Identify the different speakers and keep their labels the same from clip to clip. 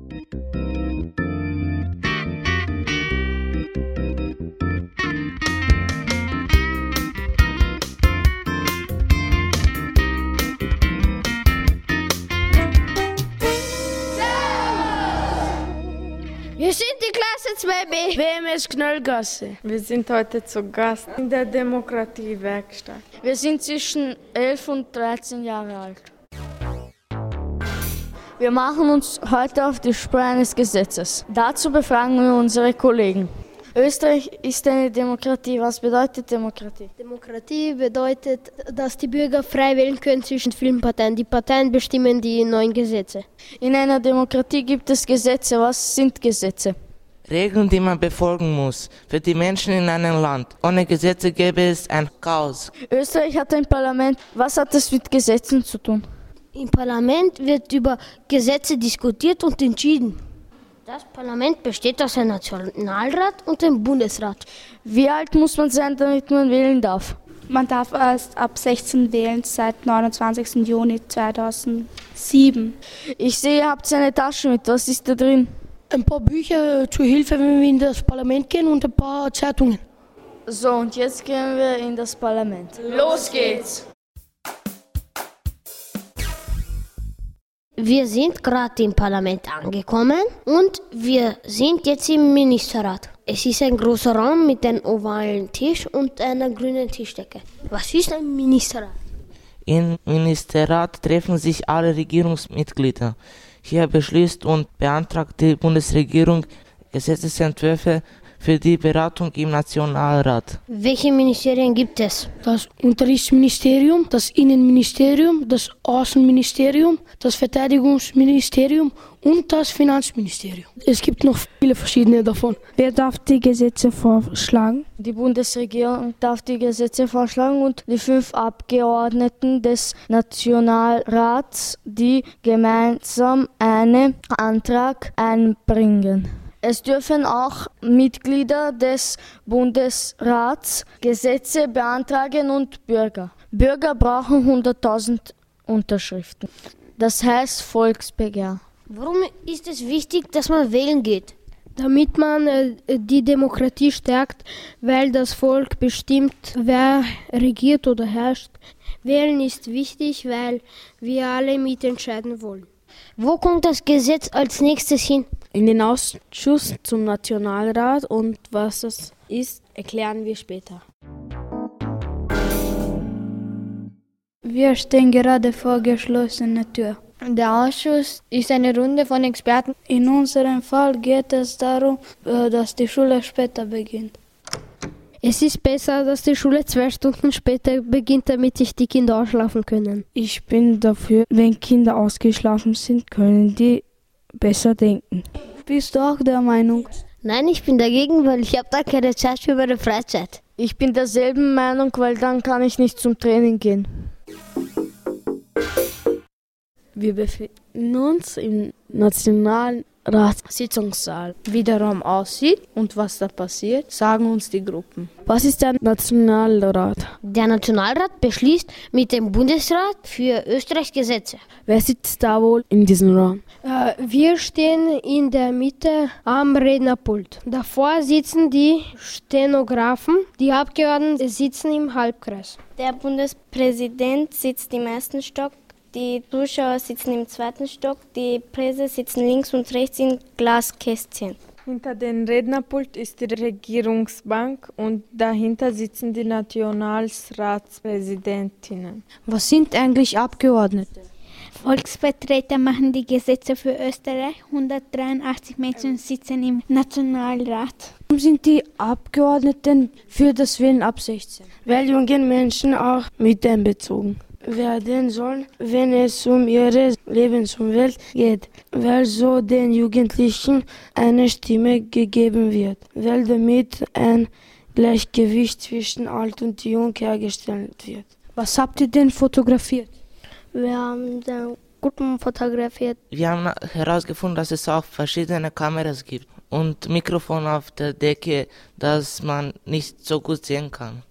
Speaker 1: Wir sind die Klasse 2b.
Speaker 2: WMS Knöllgasse.
Speaker 3: Wir sind heute zu Gast in der Demokratiewerkstatt.
Speaker 2: Wir sind zwischen 11 und 13 Jahre alt. Wir machen uns heute auf die Spur eines Gesetzes. Dazu befragen wir unsere Kollegen. Österreich ist eine Demokratie. Was bedeutet Demokratie?
Speaker 1: Demokratie bedeutet, dass die Bürger frei wählen können zwischen vielen Parteien. Die Parteien bestimmen die neuen Gesetze.
Speaker 2: In einer Demokratie gibt es Gesetze. Was sind Gesetze?
Speaker 4: Regeln, die man befolgen muss. Für die Menschen in einem Land. Ohne Gesetze gäbe es ein Chaos.
Speaker 2: Österreich hat ein Parlament. Was hat es mit Gesetzen zu tun?
Speaker 1: Im Parlament wird über Gesetze diskutiert und entschieden. Das Parlament besteht aus einem Nationalrat und einem Bundesrat.
Speaker 2: Wie alt muss man sein, damit man wählen darf?
Speaker 5: Man darf erst ab 16 wählen seit 29. Juni 2007.
Speaker 2: Ich sehe, ihr habt eine Tasche mit. Was ist da drin?
Speaker 6: Ein paar Bücher zur Hilfe, wenn wir in das Parlament gehen, und ein paar Zeitungen.
Speaker 2: So, und jetzt gehen wir in das Parlament. Los geht's!
Speaker 1: Wir sind gerade im Parlament angekommen und wir sind jetzt im Ministerrat. Es ist ein großer Raum mit einem ovalen Tisch und einer grünen Tischdecke. Was ist ein Ministerrat?
Speaker 4: Im Ministerrat treffen sich alle Regierungsmitglieder. Hier beschließt und beantragt die Bundesregierung Gesetzesentwürfe für die Beratung im Nationalrat.
Speaker 1: Welche Ministerien gibt es?
Speaker 6: Das Unterrichtsministerium, das Innenministerium, das Außenministerium, das Verteidigungsministerium und das Finanzministerium. Es gibt noch viele verschiedene davon.
Speaker 5: Wer darf die Gesetze vorschlagen?
Speaker 2: Die Bundesregierung darf die Gesetze vorschlagen und die 5 Abgeordneten des Nationalrats, die gemeinsam einen Antrag einbringen. Es dürfen auch Mitglieder des Bundesrats Gesetze beantragen und Bürger. Bürger brauchen 100.000 Unterschriften. Das heißt Volksbegehr.
Speaker 1: Warum ist es wichtig, dass man wählen geht?
Speaker 7: Damit man die Demokratie stärkt, weil das Volk bestimmt, wer regiert oder herrscht. Wählen ist wichtig, weil wir alle mitentscheiden wollen.
Speaker 1: Wo kommt das Gesetz als nächstes hin?
Speaker 8: In den Ausschuss zum Nationalrat, und was das ist, erklären wir später.
Speaker 5: Wir stehen gerade vor geschlossener Tür.
Speaker 7: Der Ausschuss ist eine Runde von Experten.
Speaker 5: In unserem Fall geht es darum, dass die Schule später beginnt.
Speaker 7: Es ist besser, dass die Schule 2 Stunden später beginnt, damit sich die Kinder ausschlafen können.
Speaker 5: Ich bin dafür, wenn Kinder ausgeschlafen sind, können die besser denken. Bist du auch der Meinung?
Speaker 1: Nein, ich bin dagegen, weil ich habe da keine Zeit für meine Freizeit.
Speaker 2: Ich bin derselben Meinung, weil dann kann ich nicht zum Training gehen.
Speaker 8: Wir befinden uns im Nationalratssitzungssaal.
Speaker 5: Wie der Raum aussieht und was da passiert, sagen uns die Gruppen.
Speaker 8: Was ist der Nationalrat?
Speaker 1: Der Nationalrat beschließt mit dem Bundesrat für Österreich Gesetze.
Speaker 8: Wer sitzt da wohl in diesem Raum?
Speaker 7: Wir stehen in der Mitte am Rednerpult. Davor sitzen die Stenografen. Die Abgeordneten sitzen im Halbkreis.
Speaker 9: Der Bundespräsident sitzt im ersten Stock. Die Zuschauer sitzen im 2. Stock, die Presse sitzen links und rechts in Glaskästchen.
Speaker 3: Hinter dem Rednerpult ist die Regierungsbank und dahinter sitzen die Nationalratspräsidentinnen.
Speaker 2: Was sind eigentlich Abgeordnete?
Speaker 5: Volksvertreter machen die Gesetze für Österreich. 183 Menschen sitzen im Nationalrat.
Speaker 2: Warum sind die Abgeordneten für das Wählen ab 16?
Speaker 6: Weil junge Menschen auch mit einbezogen werden sollen, wenn es um ihre Lebensumwelt geht, weil so den Jugendlichen eine Stimme gegeben wird, weil damit ein Gleichgewicht zwischen alt und jung hergestellt wird.
Speaker 2: Was habt ihr denn fotografiert?
Speaker 7: Wir haben die Gruppen fotografiert.
Speaker 4: Wir haben herausgefunden, dass es auch verschiedene Kameras gibt und Mikrofon auf der Decke, das man nicht so gut sehen kann.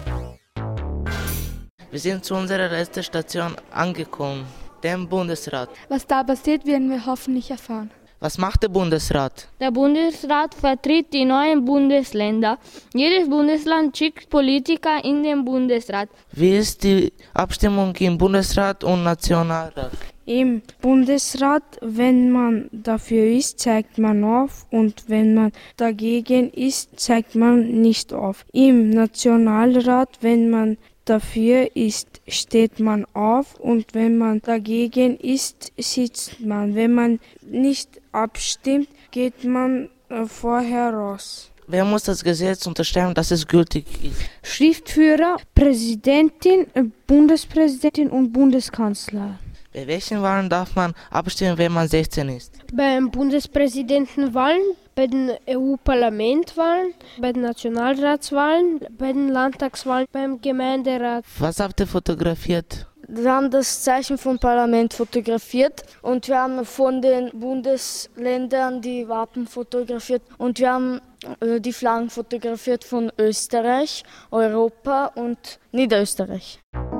Speaker 4: Wir sind zu unserer letzten Station angekommen, dem Bundesrat.
Speaker 5: Was da passiert, werden wir hoffentlich erfahren.
Speaker 4: Was macht der Bundesrat?
Speaker 2: Der Bundesrat vertritt die neuen Bundesländer. Jedes Bundesland schickt Politiker in den Bundesrat.
Speaker 4: Wie ist die Abstimmung im Bundesrat und Nationalrat?
Speaker 5: Im Bundesrat, wenn man dafür ist, zeigt man auf und wenn man dagegen ist, zeigt man nicht auf. Im Nationalrat, wenn man dafür ist, steht man auf und wenn man dagegen ist, sitzt man. Wenn man nicht abstimmt, geht man vorher raus.
Speaker 4: Wer muss das Gesetz unterschreiben, dass es gültig ist?
Speaker 7: Schriftführer, Präsidentin, Bundespräsidentin und Bundeskanzler.
Speaker 4: Bei welchen Wahlen darf man abstimmen, wenn man 16 ist?
Speaker 7: Beim Bundespräsidentenwahlen, bei den EU-Parlamentwahlen, bei den Nationalratswahlen, bei den Landtagswahlen, beim Gemeinderat.
Speaker 4: Was habt ihr fotografiert?
Speaker 2: Wir haben das Zeichen vom Parlament fotografiert und wir haben von den Bundesländern die Wappen fotografiert und wir haben die Flaggen fotografiert von Österreich, Europa und Niederösterreich.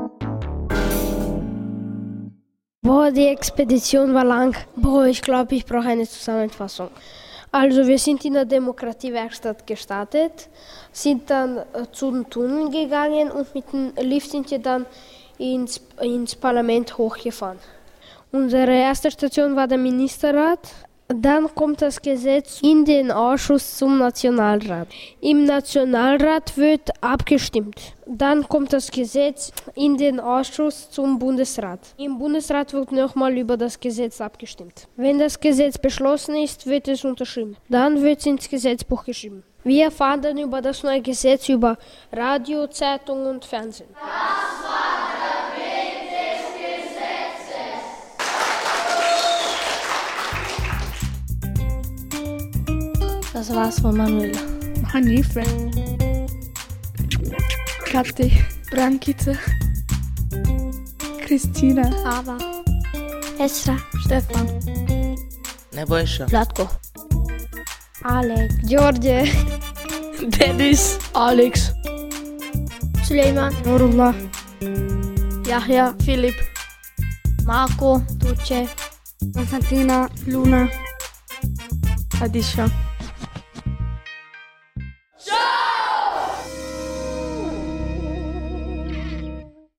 Speaker 7: Boah, die Expedition war lang. Boah, ich glaube, ich brauche eine Zusammenfassung. Also wir sind in der Demokratiewerkstatt gestartet, sind dann zu den Tunneln gegangen und mit dem Lift sind wir dann ins Parlament hochgefahren. Unsere erste Station war der Ministerrat. Dann kommt das Gesetz in den Ausschuss zum Nationalrat. Im Nationalrat wird abgestimmt. Dann kommt das Gesetz in den Ausschuss zum Bundesrat. Im Bundesrat wird nochmal über das Gesetz abgestimmt. Wenn das Gesetz beschlossen ist, wird es unterschrieben. Dann wird es ins Gesetzbuch geschrieben. Wir erfahren dann über das neue Gesetz über Radio, Zeitung und Fernsehen.
Speaker 10: Das war der Weg des Gesetzes.
Speaker 1: Das war's von Manuela.
Speaker 5: Hanife. Kathi. Brankica. Kristina.
Speaker 1: Ava. Esra.
Speaker 7: Stefan.
Speaker 4: Nebojša.
Speaker 1: Vlatko.
Speaker 7: Alek. George.
Speaker 5: Dennis. Alex.
Speaker 7: Süleyman.
Speaker 5: Nurullah.
Speaker 7: Yahya.
Speaker 5: Philipp.
Speaker 7: Marco. Tuce.
Speaker 5: Konstantina. Luna. Adisha.